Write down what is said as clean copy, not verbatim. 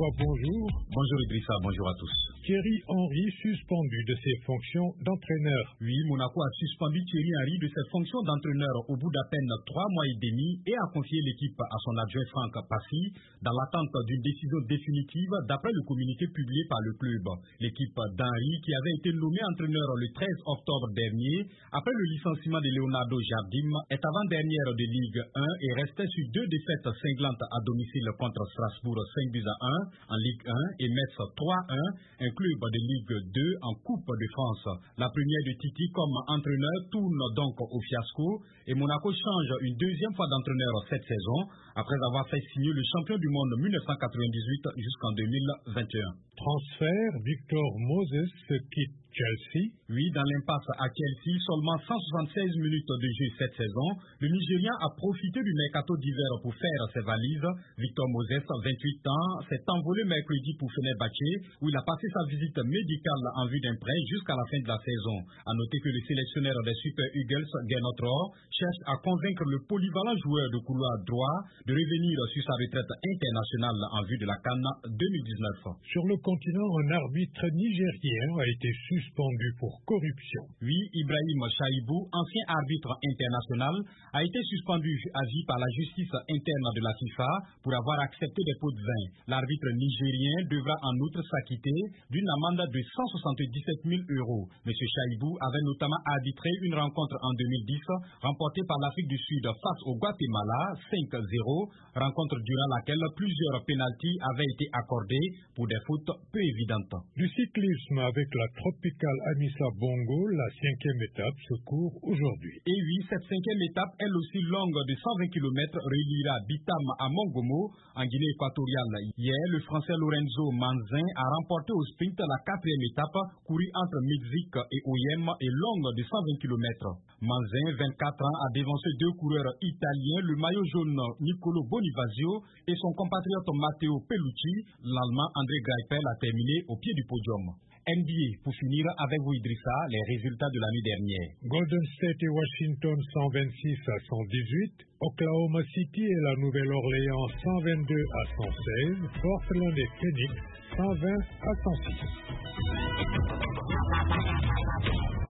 François, bonjour. Bonjour Idrissa, bonjour à tous. Thierry Henry suspendu de ses fonctions d'entraîneur. Oui, Monaco a suspendu Thierry Henry de ses fonctions d'entraîneur au bout d'à peine 3 mois et demi et a confié l'équipe à son adjoint Franck Passy dans l'attente d'une décision définitive d'après le communiqué publié par le club. L'équipe d'Henry, qui avait été nommé entraîneur le 13 octobre dernier, après le licenciement de Leonardo Jardim, est avant-dernière de Ligue 1 et restait sur 2 défaites cinglantes à domicile contre Strasbourg 5-1 en Ligue 1 et Metz 3-1, un club de Ligue 2 en Coupe de France. La première de Titi comme entraîneur tourne donc au fiasco et Monaco change une deuxième fois d'entraîneur cette saison après avoir fait signer le champion du monde 1998 jusqu'en 2021. Transfert, Victor Moses quitte Chelsea. Oui, dans l'impasse à Chelsea, seulement 176 minutes de jeu cette saison, le Nigérian a profité du mercato d'hiver pour faire ses valises. Victor Moses, 28 ans, s'est envolé mercredi pour Fenerbahçe, où il a passé sa visite médicale en vue d'un prêt jusqu'à la fin de la saison. À noter que le sélectionneur des Super Eagles, Gernot Rohr, cherche à convaincre le polyvalent joueur de couloir droit de revenir sur sa retraite internationale en vue de la CAN 2019. Sur le continent, un arbitre nigérien a été suspendu pour corruption. Oui, Ibrahim Chaibou, ancien arbitre international, a été suspendu à vie par la justice interne de la FIFA pour avoir accepté des pots de vin. L'arbitre nigérien devra en outre s'acquitter d'une amende de 177 000 €. Monsieur Chaibou avait notamment arbitré une rencontre en 2010 remportée par l'Afrique du Sud face au Guatemala 5-0, rencontre durant laquelle plusieurs pénaltys avaient été accordés pour des fautes peu évidentes. Du cyclisme avec la Tropical Amissa Bongo, la 5e étape se court aujourd'hui. Et oui, cette 5e étape, elle aussi longue de 120 km, reliera Bitam à Mongomo, en Guinée équatoriale. Hier, le Français Lorenzo Manzin a remporté au sprint la 4e étape, courue entre Mexique et Oyem et longue de 120 km. Manzin, 24 ans, a dévancé 2 coureurs italiens, le maillot jaune Nicolo Bonifazio et son compatriote Matteo Pellucci. L'Allemand André Greipel a terminé au pied du podium. NBA, pour finir avec vous Idrissa, les résultats de la nuit dernière. Golden State et Washington 126-118, Oklahoma City et la Nouvelle-Orléans 122-116, Portland et Phoenix 120-106.